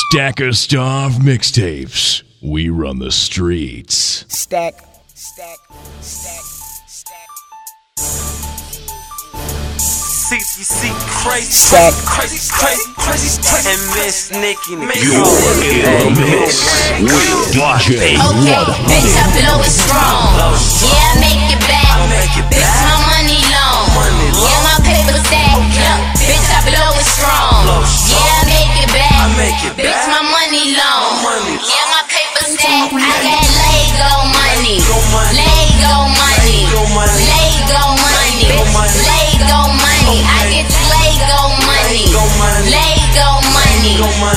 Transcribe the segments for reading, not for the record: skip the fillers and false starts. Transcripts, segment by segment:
Stacker Starve Mixtapes. We run the streets. Stack. CCC crazy, Stack. crazy, and Miss Nikki. You're in the mix with DJ Okay, bitch, I blow it strong. Yeah, I make it back. Bitch, my money long. Yeah, my paper stack. Bitch, I blow it strong. Yeah, I make it back. Bitch, my money long. Yeah, my paper stack. I got Lego money. Lego money. Lego money. Lego money. I get Lego money. Lego money.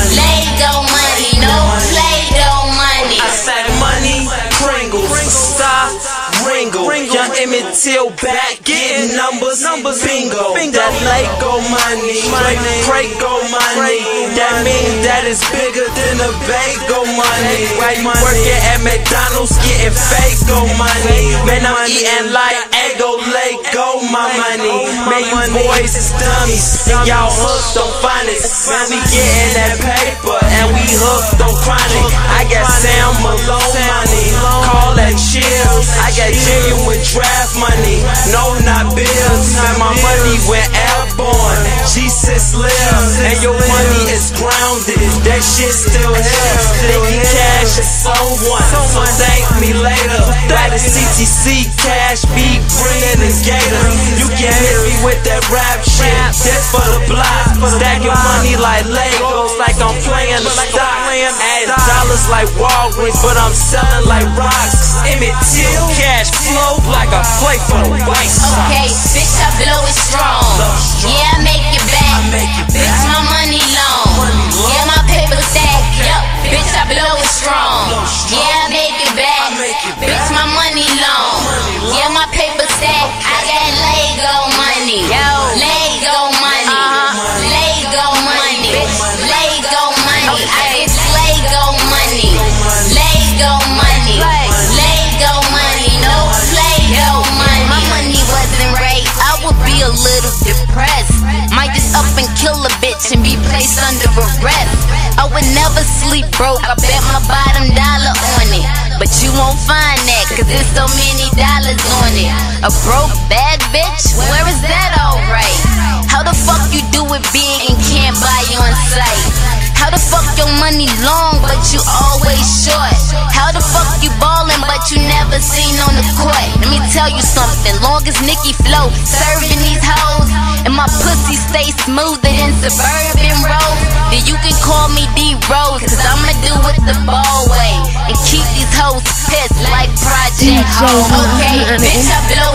Lego money. No Play-Doh money. I said money, Pringles, Star, Ringo, Young Emmett Till back, getting numbers, bingo. That Lego money, Prego money. That means that it's bigger than a bagel money. Working at McDonald's, getting Fago money. Man, I'm eating like Eggo, Lego my money. Man, you boys is dummies, and y'all hooked on phonics. Man, we getting that paper, and we hooked on chronic. I got Sam Malone money, call that chills. I got genuine draft money, no not bills. Man, my money went airborne, Jesus lives, and your money is grounded. That shit still here. Thinking cash is someone, so thank me later. By the CTC cash be bringing the gator. You can hit me with that rap shit, that's for the block. Stacking money like Legos, like I'm playing the stock. Add dollars like Walgreens, but I'm selling like rocks. Emmett Till cash flow like I play for the White Sox. Okay, bitch, I blow it strong. Yeah, I make it back. Bitch, my money long. Yeah, my paper stack. Yup, bitch, I blow it strong. Yeah, I make it back. Bitch, my money long. Yeah, my paper stack. I got Lego money. Lego money. Lego money. Lego money. I get Lego money. Lego money. Lego money. No Play-Doh money. My money wasn't right, I would be a little depressed. Might just up and kill a bitch and be placed under arrest. I would never sleep broke, I bet my bottom dollar on it. But you won't find that, cause there's so many dollars on it. A broke bad bitch, where is that alright? How the fuck you do it big and can't buy on sight? How the fuck your money long but you always short? How the fuck you ballin' but you never seen on the court? Let me tell you something, long as Nicki flow, serving these hoes, and my pussy stay smoother than suburban roads, then you can call me D-Rose, cause I'ma do it the ball way, and keep these hoes pissed like Project Hoes. Okay, bitch, I blow